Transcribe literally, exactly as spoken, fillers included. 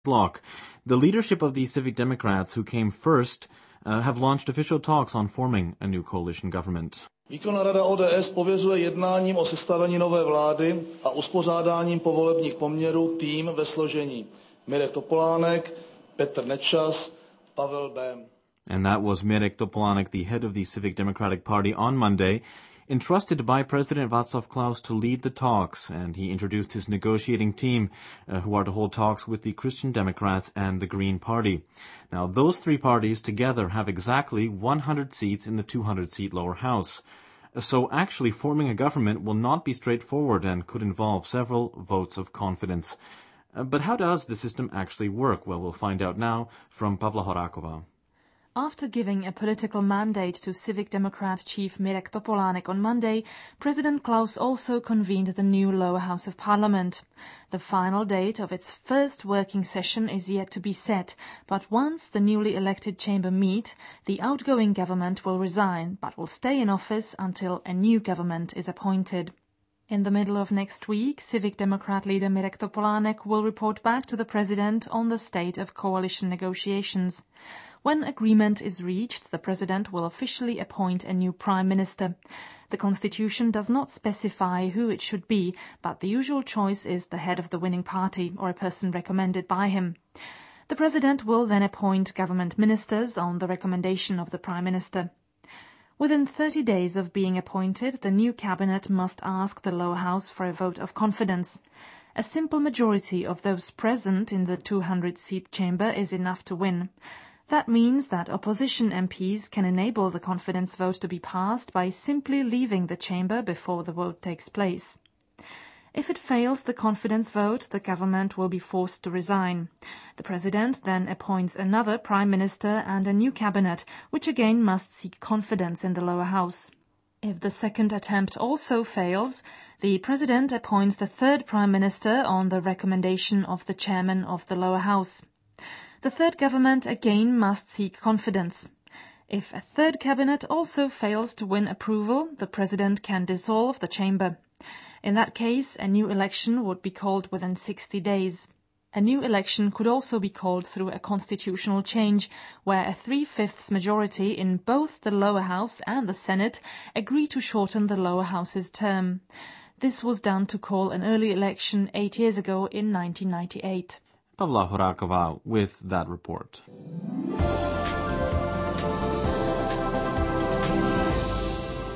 bloc. The leadership of the Civic Democrats, who came first, uh, have launched official talks on forming a new coalition government. Výkonná rada O D S pověřuje jednáním o sestavení nové vlády a uspořádáním povolebních poměrů tým ve složení Mirek Topolánek, Petr Nečas, Pavel Bém. And that was Mirek Topolánek, the head of the Civic Democratic Party, on Monday, entrusted by President Václav Klaus to lead the talks, and he introduced his negotiating team, uh, who are to hold talks with the Christian Democrats and the Green Party. Now, those three parties together have exactly one hundred seats in the two hundred seat lower house. So actually forming a government will not be straightforward and could involve several votes of confidence. Uh, but how does the system actually work? Well, we'll find out now from Pavla Horáková. After giving a political mandate to Civic Democrat chief Mirek Topolánek on Monday, President Klaus also convened the new lower house of parliament. The final date of its first working session is yet to be set, but once the newly elected chamber meet, the outgoing government will resign, but will stay in office until a new government is appointed. In the middle of next week, Civic Democrat leader Mirek Topolánek will report back to the president on the state of coalition negotiations. When agreement is reached, the president will officially appoint a new prime minister. The constitution does not specify who it should be, but the usual choice is the head of the winning party or a person recommended by him. The president will then appoint government ministers on the recommendation of the prime minister. Within thirty days of being appointed, the new cabinet must ask the lower house for a vote of confidence. A simple majority of those present in the two hundred seat chamber is enough to win. That means that opposition M Ps can enable the confidence vote to be passed by simply leaving the chamber before the vote takes place. If it fails the confidence vote, the government will be forced to resign. The president then appoints another prime minister and a new cabinet, which again must seek confidence in the lower house. If the second attempt also fails, the president appoints the third prime minister on the recommendation of the chairman of the lower house. The third government again must seek confidence. If a third cabinet also fails to win approval, the president can dissolve the chamber. In that case, a new election would be called within sixty days. A new election could also be called through a constitutional change, where a three-fifths majority in both the lower house and the Senate agree to shorten the lower house's term. This was done to call an early election eight years ago in nineteen ninety-eight. Pavla Horáková with that report.